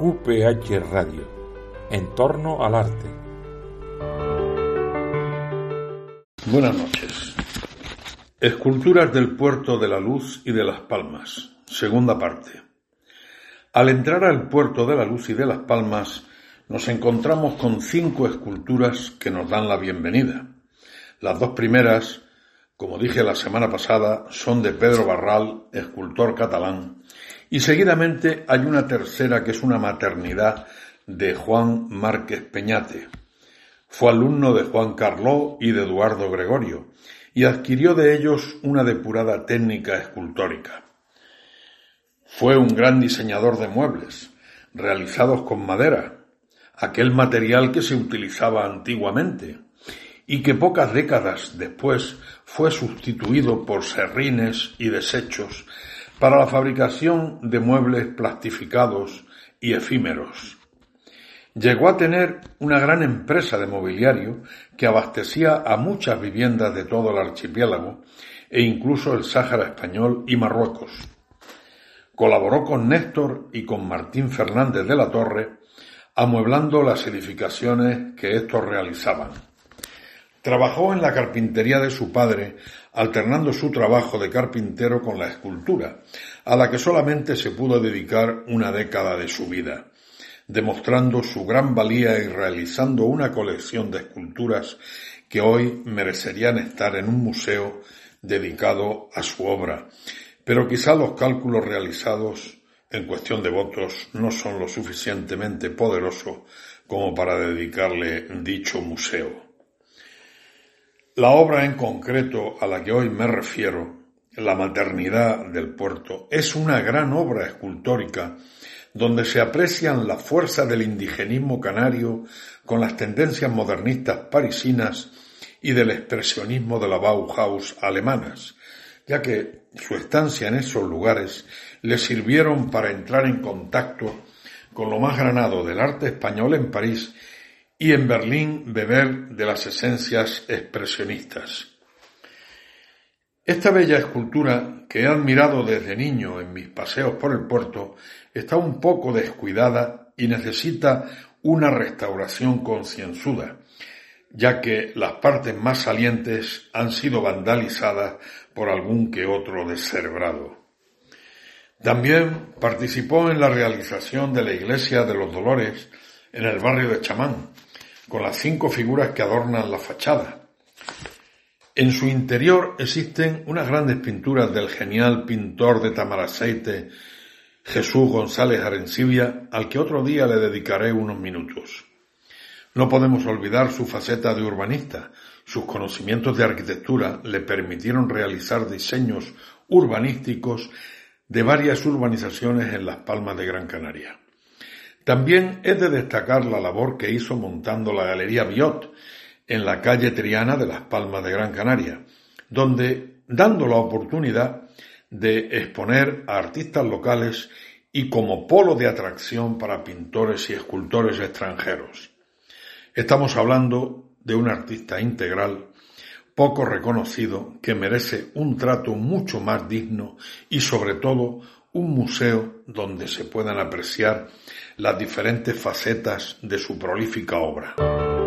QPH Radio, en torno al arte. Buenas noches. Esculturas del Puerto de la Luz y de Las Palmas, segunda parte. Al entrar al Puerto de la Luz y de Las Palmas, nos encontramos con 5 esculturas que nos dan la bienvenida. Las 2 primeras, como dije la semana pasada, son de Pedro Barral, escultor catalán, y seguidamente hay una tercera que es una maternidad de Juan Márquez Peñate. Fue alumno de Juan Carló y de Eduardo Gregorio, y adquirió de ellos una depurada técnica escultórica. Fue un gran diseñador de muebles, realizados con madera, aquel material que se utilizaba antiguamente, y que pocas décadas después fue sustituido por serrines y desechos para la fabricación de muebles plastificados y efímeros. Llegó a tener una gran empresa de mobiliario que abastecía a muchas viviendas de todo el archipiélago e incluso el Sáhara español y Marruecos. Colaboró con Néstor y con Martín Fernández de la Torre, amueblando las edificaciones que estos realizaban. Trabajó en la carpintería de su padre, alternando su trabajo de carpintero con la escultura, a la que solamente se pudo dedicar una década de su vida, demostrando su gran valía y realizando una colección de esculturas que hoy merecerían estar en un museo dedicado a su obra, pero quizá los cálculos realizados en cuestión de votos no son lo suficientemente poderosos como para dedicarle dicho museo. La obra en concreto a la que hoy me refiero, La maternidad del puerto, es una gran obra escultórica donde se aprecian la fuerza del indigenismo canario con las tendencias modernistas parisinas y del expresionismo de la Bauhaus alemanas, ya que su estancia en esos lugares le sirvieron para entrar en contacto con lo más granado del arte español en París y en Berlín beber de las esencias expresionistas. Esta bella escultura, que he admirado desde niño en mis paseos por el puerto, está un poco descuidada y necesita una restauración concienzuda, ya que las partes más salientes han sido vandalizadas por algún que otro descerebrado. También participó en la realización de la Iglesia de los Dolores en el barrio de Chamán, con las 5 figuras que adornan la fachada. En su interior existen unas grandes pinturas del genial pintor de Tamaraceite, Jesús González Arencibia, al que otro día le dedicaré unos minutos. No podemos olvidar su faceta de urbanista. Sus conocimientos de arquitectura le permitieron realizar diseños urbanísticos de varias urbanizaciones en Las Palmas de Gran Canaria. También es de destacar la labor que hizo montando la Galería Biot en la calle Triana de Las Palmas de Gran Canaria, donde, dando la oportunidad de exponer a artistas locales y como polo de atracción para pintores y escultores extranjeros. Estamos hablando de un artista integral, poco reconocido, que merece un trato mucho más digno y sobre todo un museo donde se puedan apreciar las diferentes facetas de su prolífica obra.